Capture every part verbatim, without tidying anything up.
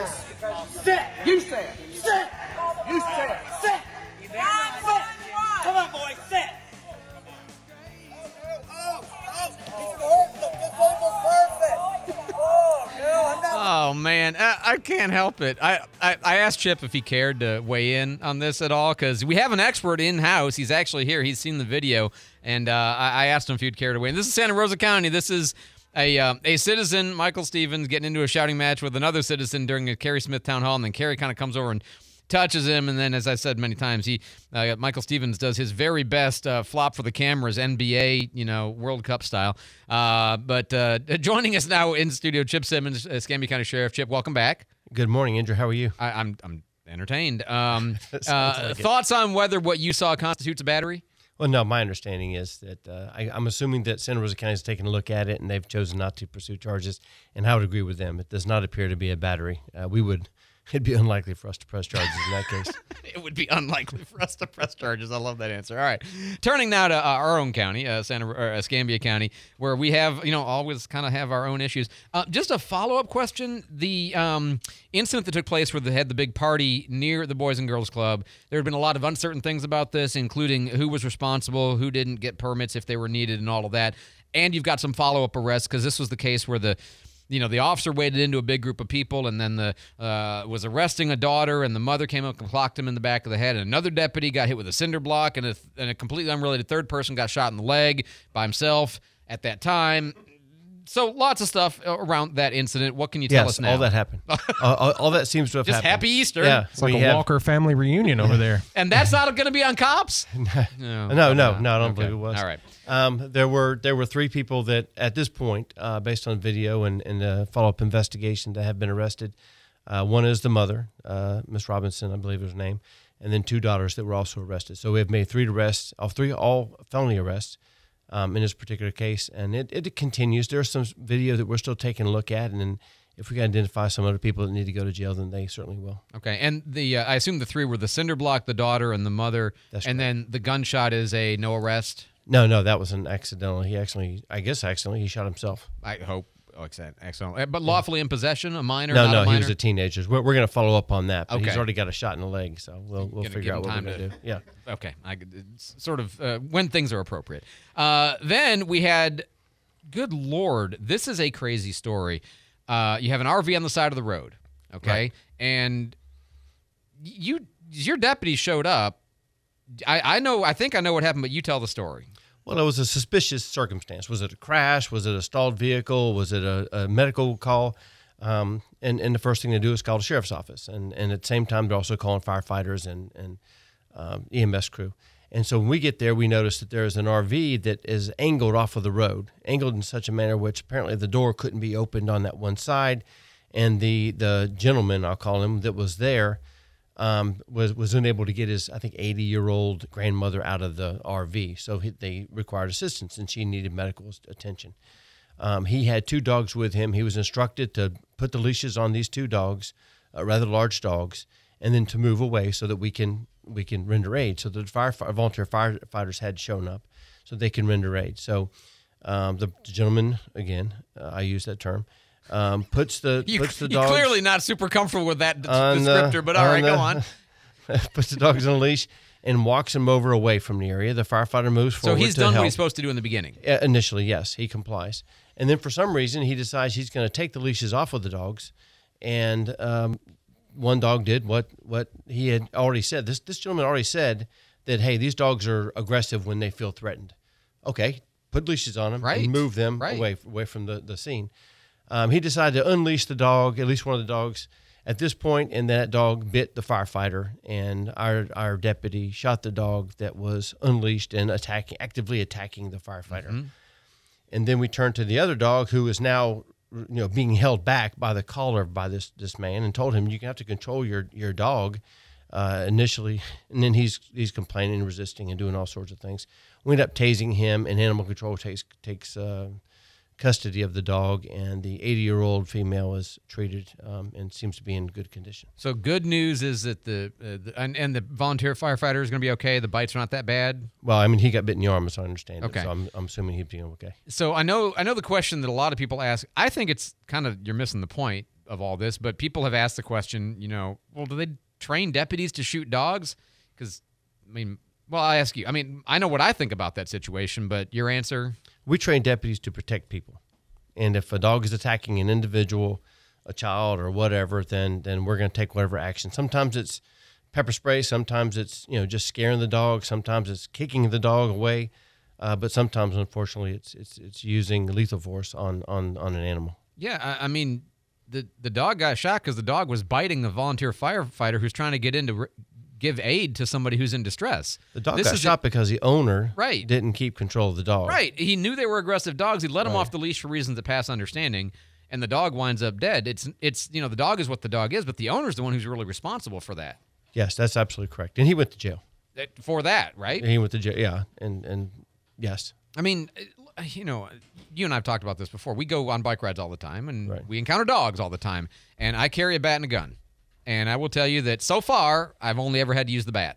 Sit. You sit. Sit. You sit. Sit. Sit. Come on, boy. Sit. Oh, man. I, I can't help it. I, I, I asked Chip if he cared to weigh in on this at all because we have an expert in-house. He's actually here. He's seen the video, and uh, I, I asked him if he'd care to weigh in. This is Santa Rosa County. This is a uh, a citizen, Michael Stevens, getting into a shouting match with another citizen during a Kerry Smith town hall, and then Kerry kind of comes over and touches him, and then, as I said many times, he uh, Michael Stevens does his very best uh, flop for the cameras, N B A, you know, World Cup style. Uh, but uh, joining us now in studio, Chip Simmons, uh, Escambia County Sheriff. Chip, welcome back. Good morning, Andrew. How are you? I, I'm I'm entertained. Um, uh, like thoughts on whether what you saw constitutes a battery? Well, no, my understanding is that uh, I, I'm assuming that Santa Rosa County has taken a look at it, and they've chosen not to pursue charges, and I would agree with them. It does not appear to be a battery. Uh, we would... It'd be unlikely for us to press charges in that case. It would be unlikely for us to press charges. I love that answer. All right. Turning now to uh, our own county, uh, Santa or Escambia County, where we have, you know, always kind of have our own issues. Uh, just a follow-up question. The um, incident that took place where they had the big party near the Boys and Girls Club, there had been a lot of uncertain things about this, including who was responsible, who didn't get permits if they were needed, and all of that. And you've got some follow-up arrests because this was the case where the You know, the officer waded into a big group of people and then the uh, was arresting a daughter, and the mother came up and clocked him in the back of the head. And another deputy got hit with a cinder block, and a, and a completely unrelated third person got shot in the leg by himself at that time. So lots of stuff around that incident. What can you tell yes, us now? all that happened. all, all, all that seems to have Just happened. happy Easter. Yeah, It's like a have, Walker family reunion over there. And that's not going to be on cops? no, No, no, no, no, I don't Okay. believe it was. All right. Um, there were there were three people that at this point, uh, based on video and, and uh, follow-up investigation, that have been arrested. Uh, one is the mother, uh, Miss Robinson, I believe is her name, and then two daughters that were also arrested. So we have made three arrests, all three all felony arrests um, in this particular case, and it, it continues. There's some video that we're still taking a look at, and then if we can identify some other people that need to go to jail, then they certainly will. Okay, and the uh, I assume the three were the cinder block, the daughter, and the mother, That's and correct. then the gunshot is a no arrest. No, no, that was an accidental. He actually, I guess accidentally, he shot himself. I hope. Oh, excellent. But lawfully in possession, a minor? No, not no, a minor? he was a teenager. We're, we're going to follow up on that, but Okay. he's already got a shot in the leg, so we'll we'll Gonna figure give out him what time we're going to to- do. Yeah. Okay, I, it's sort of uh, when things are appropriate. Uh, then we had, good Lord, this is a crazy story. Uh, you have an R V on the side of the road, okay? Right. And you, your deputy showed up. I, I know, I think I know what happened, but you tell the story. Well, it was a suspicious circumstance. Was it a crash? Was it a stalled vehicle? Was it a, a medical call? Um, and, and the first thing to do is call the sheriff's office. And, and at the same time, they're also calling firefighters and, and um, E M S crew. And so when we get there, we notice that there is an R V that is angled off of the road, angled in such a manner which apparently the door couldn't be opened on that one side. And the, the gentleman, I'll call him, that was there um, was, was unable to get his, I think, eighty-year-old grandmother out of the R V. So he, they required assistance, and she needed medical attention. Um, he had two dogs with him. He was instructed to put the leashes on these two dogs, uh, rather large dogs, and then to move away so that we can we can render aid. So the fire, volunteer firefighters had shown up so they can render aid. So um, the gentleman, again, uh, I use that term, um, puts the You, puts the you're dogs clearly not super comfortable with that d- on the- descriptor, but all right, on go the- on. puts the dogs on a leash and walks them over away from the area. The firefighter moves So forward he's to done help. what he's supposed to do in the beginning. Uh, Initially, yes, he complies. And then for some reason, he decides he's going to take the leashes off of the dogs. And um, one dog did what what he had already said. This this gentleman already said that, hey, these dogs are aggressive when they feel threatened. Okay, put leashes on them Right, and move them right. away away from the, the scene. Um, he decided to unleash the dog, at least one of the dogs, at this point, and that dog bit the firefighter, and our our deputy shot the dog that was unleashed and attacking, actively attacking the firefighter. Mm-hmm. And then we turned to the other dog, who is now, you know, being held back by the collar by this this man, and told him, you have to control your your dog uh, initially. And then he's he's complaining and resisting and doing all sorts of things. We end up tasing him, and animal control takes takes uh, custody of the dog, and the eighty-year-old female is treated um, and seems to be in good condition. So good news is that the, uh, the and, and the volunteer firefighter is going to be okay. The bites are not that bad. Well, I mean, he got bit in the arm, as I understand Okay. it, so I'm, I'm assuming he's doing okay. So I know I know the question that a lot of people ask. I think it's kind of you're missing the point. of all this, but people have asked the question, you know, well, do they train deputies to shoot dogs? Because, I mean, well, I ask you, I mean, I know what I think about that situation, but your answer? We train deputies to protect people. And if a dog is attacking an individual, a child or whatever, then then we're going to take whatever action. Sometimes it's pepper spray. Sometimes it's, you know, just scaring the dog. Sometimes it's kicking the dog away. Uh, but sometimes, unfortunately, it's it's it's using lethal force on, on, on an animal. Yeah, I, I mean, the, the dog got shot because the dog was biting a volunteer firefighter who's trying to get in to re- give aid to somebody who's in distress. The dog This got is shot a- because the owner Right. didn't keep control of the dog. Right. He knew they were aggressive dogs. He let them Right. off the leash for reasons that pass understanding, and the dog winds up dead. It's, it's you know, the dog is what the dog is, but the owner's the one who's really responsible for that. Yes, that's absolutely correct. And he went to jail. That- For that, right? He went to jail, yeah. And, and yes. I mean, you know, you and I have talked about this before. We go on bike rides all the time, and Right. we encounter dogs all the time. And I carry a bat and a gun. And I will tell you that so far, I've only ever had to use the bat.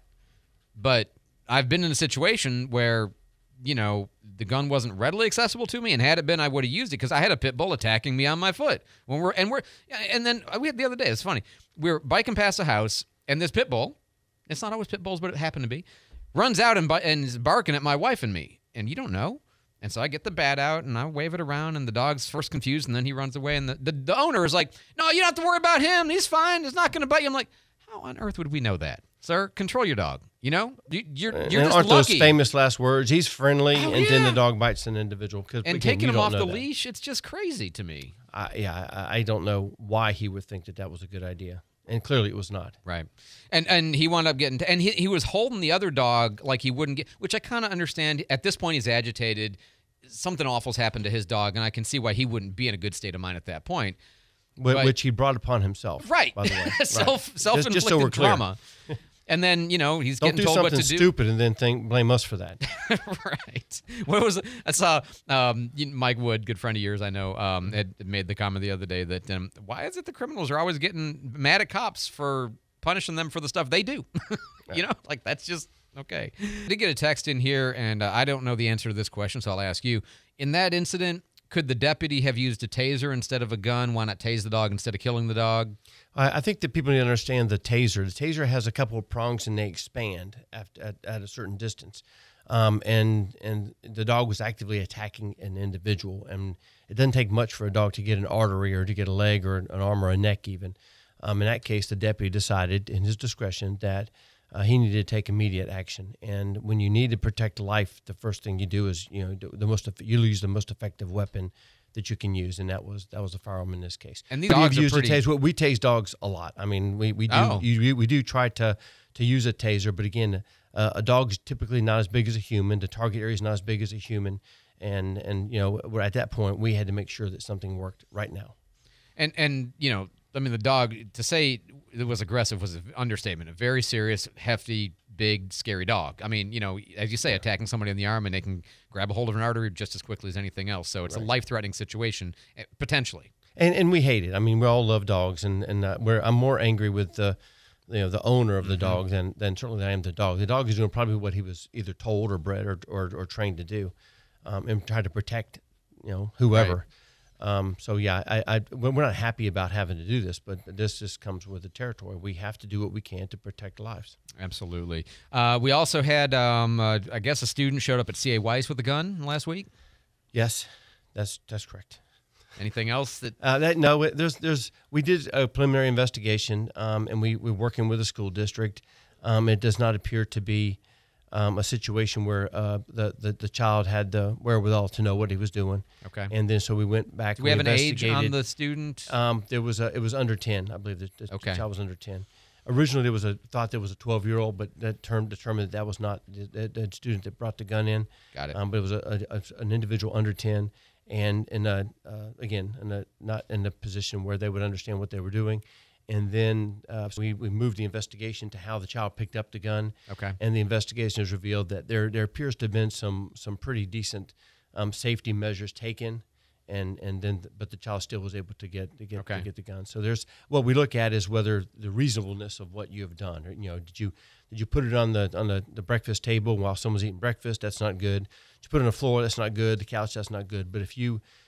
But I've been in a situation where, you know, the gun wasn't readily accessible to me, and had it been, I would have used it because I had a pit bull attacking me on my foot. When we're and we're and then we had the other day. It's funny. We were biking past a house, and this pit bull, it's not always pit bulls, but it happened to be, runs out and, and is barking at my wife and me, and you don't know. And so I get the bat out and I wave it around, and the dog's first confused, and then he runs away. And the, the, the owner is like, "No, you don't have to worry about him. He's fine. He's not going to bite you." I'm like, how on earth would we know that? Sir, control your dog. You know, you, you're you're and just aren't lucky. those famous last words? He's friendly, Oh, and then yeah. the dog bites an individual. Cause, and again, taking you him don't off know the that. leash, it's just crazy to me. I, yeah, I, I don't know why he would think that that was a good idea, and clearly it was not. Right. And and he wound up getting, and he, he was holding the other dog like he wouldn't get, which I kind of understand. At this point, he's agitated. Something awful's happened to his dog, and I can see why he wouldn't be in a good state of mind at that point. Wh- But- which he brought upon himself. Right. By the way, Self Right. self-inflicted Just- just so we're clear. trauma. And then, you know, he's Don't getting do told what something to do. stupid and then think blame us for that. Right. What was it? I saw um, you- Mike Wood, good friend of yours, I know, um, had made the comment the other day that um, why is it the criminals are always getting mad at cops for punishing them for the stuff they do? You know, like that's just okay. I did get a text in here, and uh, I don't know the answer to this question, so I'll ask you. In that incident, could the deputy have used a taser instead of a gun? Why not tase the dog instead of killing the dog? I, I think that people need to understand the taser. The taser has a couple of prongs and they expand at, at, at a certain distance. Um, and and the dog was actively attacking an individual. And it doesn't take much for a dog to get an artery or to get a leg or an arm or a neck even. Um, in that case, the deputy decided in his discretion that uh, he needed to take immediate action. And when you need to protect life, the first thing you do is, you know, do the most eff- you use the most effective weapon that you can use, and that was that was a firearm in this case. And these We've dogs are used a pretty- taser. We, we tase dogs a lot. I mean, we we do Oh. you, we, we do try to to use a taser, but again, uh, a dog's typically not as big as a human. The target area is not as big as a human, and and you know, we're at that point we had to make sure that something worked right now. And and you know, I mean, the dog, to say it was aggressive was an understatement. A very serious, hefty, big, scary dog. I mean, you know, as you say, attacking somebody in the arm, and they can grab a hold of an artery just as quickly as anything else. So it's a life-threatening situation, eh, potentially. And and we hate it. I mean, we all love dogs, and and uh, we're I'm more angry with the you know the owner of the Mm-hmm. dog than than certainly I am the dog. The dog is doing probably what he was either told or bred or or, or trained to do, um, and try to protect you know whoever. Um, so yeah, I, I we're not happy about having to do this, but this just comes with the territory. We have to do what we can to protect lives. Absolutely. Uh, we also had, um, uh, I guess, a student showed up at C A Weiss with a gun last week. Yes, that's that's correct. Anything else that? Uh, that no, it- there's there's we did a preliminary investigation, um, and we we're working with the school district. Um, it does not appear to be um, a situation where uh, the, the the child had the wherewithal to know what he was doing. Okay. And then so we went back. Do we have an age on investigated. the student? Um, there was a it was under ten, I believe. The, the Okay. child was under ten. Originally, there was a thought there was a twelve year old, but that term determined that that was not the, the, the student that brought the gun in. Got it. Um, but it was a, a, a, an individual under ten, and in a uh, again, in a, not in a position where they would understand what they were doing. And then uh, so we, we moved the investigation to how the child picked up the gun. Okay. And the investigation has revealed that there there appears to have been some some pretty decent um, safety measures taken, and and then but the child still was able to get to get Okay. to get the gun. So there's what we look at is whether the reasonableness of what you have done. Or, you know, did you did you put it on the on the, the breakfast table while someone's eating breakfast? That's not good. Did you put it on the floor? That's not good. The couch? That's not good. But if you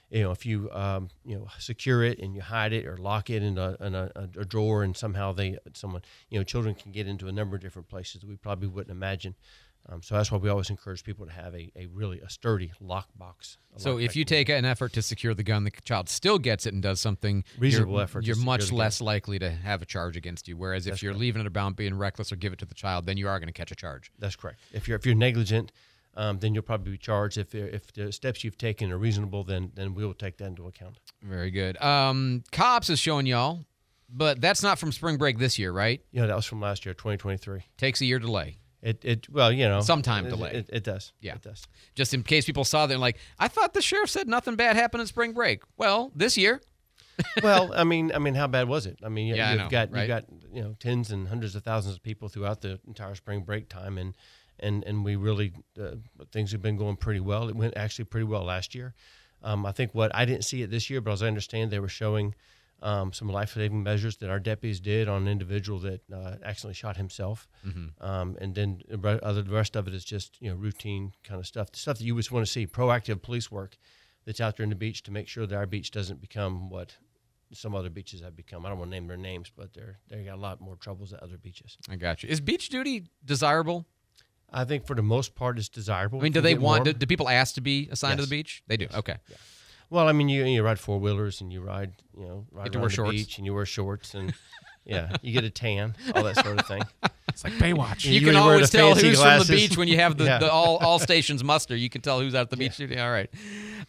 you know, if you um, you know secure it and you hide it or lock it in a, in a, a drawer, and somehow they someone you know children can get into a number of different places that we probably wouldn't imagine. Um, so that's why we always encourage people to have a, a really a sturdy lockbox. So if you take an effort to secure the gun, the child still gets it and does something reasonable you're, effort, to you're secure much the gun. less likely to have a charge against you. Whereas if That's you're correct. leaving it about being reckless or give it to the child, then you are going to catch a charge. That's correct. If you're if you're negligent, um, then you'll probably be charged. If if the steps you've taken are reasonable, then then we will take that into account. Very good. Um, Cops is showing y'all, but that's not from spring break this year, right? You know, that was from last year, twenty twenty-three. Takes a year delay. It it well, you know, Some time it, delay. It, it does. Yeah. It does. Just in case people saw that and like, I thought the sheriff said nothing bad happened in spring break. Well, this year. Well, I mean, I mean, how bad was it? I mean, you, Yeah, I you've know, got right? you've got you know tens and hundreds of thousands of people throughout the entire spring break time, and and and we really uh, things have been going pretty well. It went actually pretty well last year. Um, I think what I didn't see it this year, but as I understand, they were showing um, some life-saving measures that our deputies did on an individual that uh, accidentally shot himself, Mm-hmm. um, and then the re- other the rest of it is just you know routine kind of stuff, the stuff that you would want to see, proactive police work that's out there in the beach to make sure that our beach doesn't become what some other beaches have become. I don't want to name their names, but they're they got a lot more troubles than other beaches. I got you. Is beach duty desirable? I think for the most part, it's desirable. I mean, If do you they get want? Do, warm. do people ask to be assigned to Yes. the beach? They do. Yes. Okay. Well, I mean, you you ride four wheelers and you ride you know ride Get to around wear the shorts. beach and you wear shorts and yeah, you get a tan, all that sort of thing. It's like Baywatch. You, You can wear the always tell fancy who's glasses. from the beach when you have the, Yeah. the all, all stations muster. You can tell who's out at the beach duty. All right.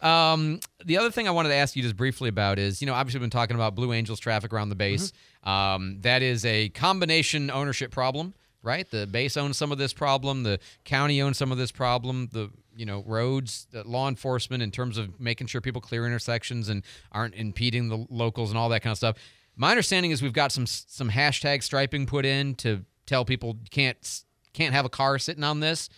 Um, the other thing I wanted to ask you just briefly about is, you know, obviously we've been talking about Blue Angels traffic around the base. Um, that is a combination ownership problem, right? The base owns some of this problem. The county owns some of this problem. The, you know, roads, the law enforcement in terms of making sure people clear intersections and aren't impeding the locals and all that kind of stuff. My understanding is we've got some some hashtag striping put in to tell people you can't can't have a car sitting on this.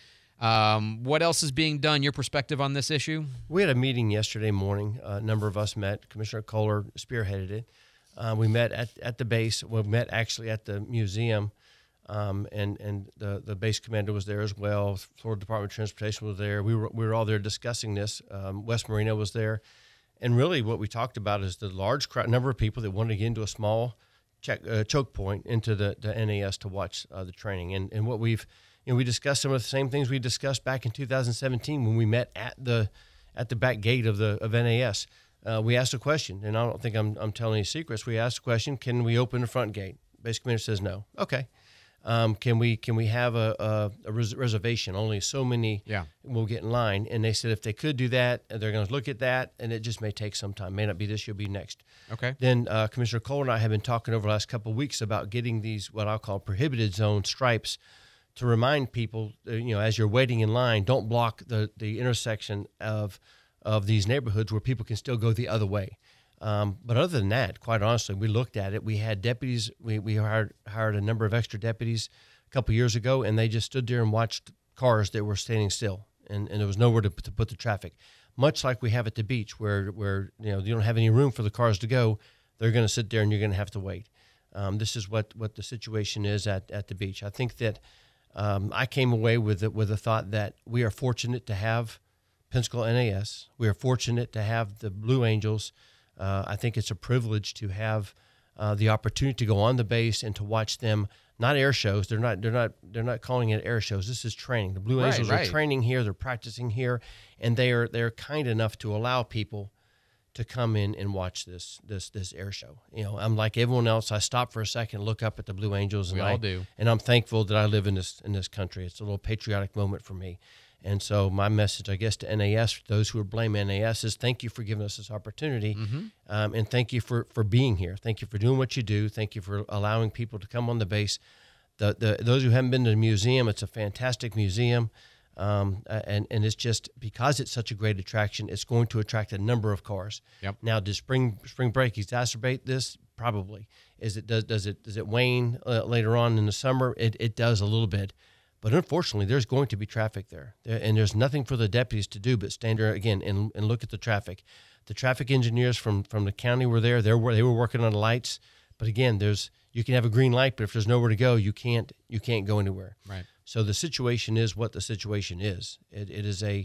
Um, what else is being done? Your perspective on this issue? We had a meeting yesterday morning. A number of us met. Commissioner Kohler spearheaded it. Uh, we met at, at the base. We met actually at the museum, um, and and the, the base commander was there as well. Florida Department of Transportation was there. We were we were all there discussing this. Um, West Marina was there, and really what we talked about is the large crowd, number of people that wanted to get into a small check, uh, choke point into the, the N A S to watch uh, the training. And and what we've you know we discussed some of the same things we discussed back in two thousand seventeen when we met at the at the back gate of the of N A S. Uh, we asked a question, and I don't think I'm I'm telling any secrets. We asked a question: can we open the front gate? Base commander says no. Okay. Um, can we can we have a, a, a res- reservation? Only so many Yeah. will get in line. And they said if they could do that, they're going to look at that, and it just may take some time. May not be this year, be next. Okay. Then uh, Commissioner Cole and I have been talking over the last couple of weeks about getting these what I'll call prohibited zone stripes to remind people, uh, you know, as you're waiting in line, don't block the the intersection of of these neighborhoods where people can still go the other way. Um, but other than that, quite honestly, we looked at it. We had deputies. We, we hired hired a number of extra deputies a couple years ago, and they just stood there and watched cars that were standing still, and, and there was nowhere to, to put the traffic. Much like we have at the beach, where where you know you don't have any room for the cars to go, they're going to sit there and you're going to have to wait. Um, this is what, what the situation is at, at the beach. I think that um, I came away with it with the thought that we are fortunate to have Pensacola N A S. We are fortunate to have the Blue Angels. Uh, I think it's a privilege to have uh, the opportunity to go on the base and to watch them. Not air shows. They're not. They're not. They're not calling it air shows. This is training. The Blue Right, Angels right. are training here. They're practicing here, and they are they're kind enough to allow people to come in and watch this this this air show. You know, I'm like everyone else. I stop for a second, look up at the Blue Angels, and We I all do. and I'm thankful that I live in this in this country. It's a little patriotic moment for me. And so my message, I guess, to N A S, those who blame N A S, is thank you for giving us this opportunity, Mm-hmm. um, and thank you for, for being here. Thank you for doing what you do. Thank you for allowing people to come on the base. The, the those who haven't been to the museum, it's a fantastic museum, um, and and it's just because it's such a great attraction, it's going to attract a number of cars. Yep. Now, does spring spring break exacerbate this? Probably. Is it does does it does it wane uh, later on in the summer? It it does a little bit. But unfortunately, there's going to be traffic there. there, and there's nothing for the deputies to do but stand there again and, and look at the traffic. The traffic engineers from, from the county were there. They were they were working on the lights. But again, there's you can have a green light, but if there's nowhere to go, you can't you can't go anywhere. Right. So the situation is what the situation is. It, it is a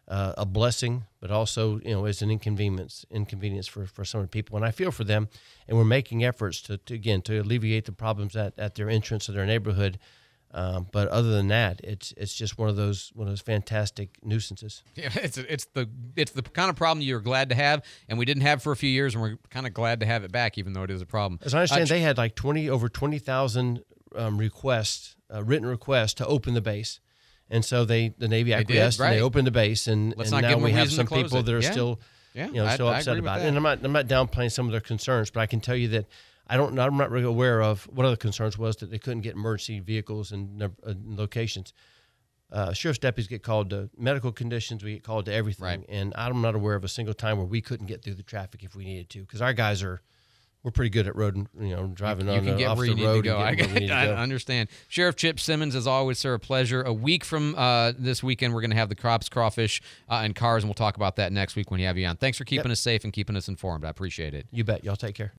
uh, a blessing, but also, you know, as an inconvenience, inconvenience for, for some of the people. And I feel for them, and we're making efforts to, to again, to alleviate the problems at, at their entrance to their neighborhood. Um, but other than that, it's it's just one of those one of those fantastic nuisances. Yeah, it's it's the it's the kind of problem you're glad to have, and we didn't have for a few years, and we're kind of glad to have it back, even though it is a problem. As I understand, Uh, they had like twenty over twenty thousand um, requests, uh, written requests to open the base, and so they the Navy They did, acquiesced and right. they opened the base, and, Let's and not give now them a we have reason to some close people it. that are Yeah. still Yeah, you know I- still I upset agree with about it. that. And I'm not I'm not downplaying some of their concerns, but I can tell you that I don't I'm not really aware of one of the concerns was that they couldn't get emergency vehicles in, uh, in locations. Uh, sheriff's deputies get called to medical conditions. We get called to everything, Right. and I'm not aware of a single time where we couldn't get through the traffic if we needed to, because our guys are we're pretty good at road and you know driving You on can the, get off where the you need road to go. I, and getting where we need to I go. understand. Sheriff Chip Simmons, as always, sir, a pleasure. A week from uh, this weekend, we're going to have the crops, crawfish, uh, and cars, and we'll talk about that next week when you have you on. Thanks for keeping Yep. us safe and keeping us informed. I appreciate it. You bet. Y'all take care.